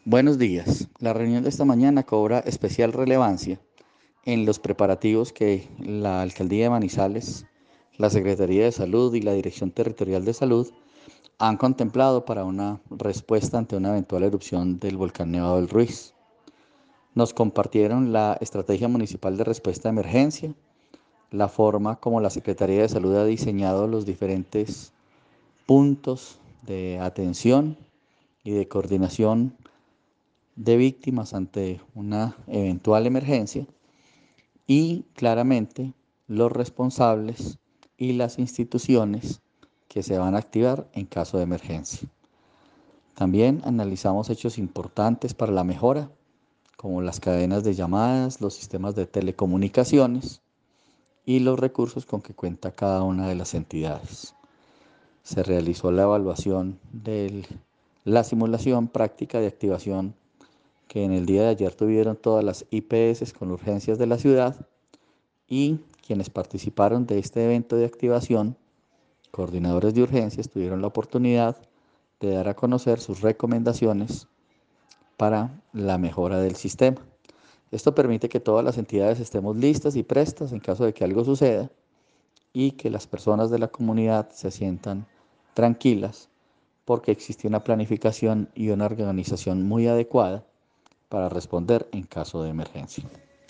Buenos días. La reunión de esta mañana cobra especial relevancia en los preparativos que la Alcaldía de Manizales, la Secretaría de Salud y la Dirección Territorial de Salud han contemplado para una respuesta ante una eventual erupción del volcán Nevado del Ruiz. Nos compartieron la estrategia municipal de respuesta a emergencia, la forma como la Secretaría de Salud ha diseñado los diferentes puntos de atención y de coordinación de víctimas ante una eventual emergencia y claramente los responsables y las instituciones que se van a activar en caso de emergencia. También analizamos hechos importantes para la mejora, como las cadenas de llamadas, los sistemas de telecomunicaciones y los recursos con que cuenta cada una de las entidades. Se realizó la evaluación de la simulación práctica de activación que en el día de ayer tuvieron todas las IPS con urgencias de la ciudad y quienes participaron de este evento de activación, coordinadores de urgencias, tuvieron la oportunidad de dar a conocer sus recomendaciones para la mejora del sistema. Esto permite que todas las entidades estemos listas y prestas en caso de que algo suceda y que las personas de la comunidad se sientan tranquilas porque existe una planificación y una organización muy adecuada para responder en caso de emergencia.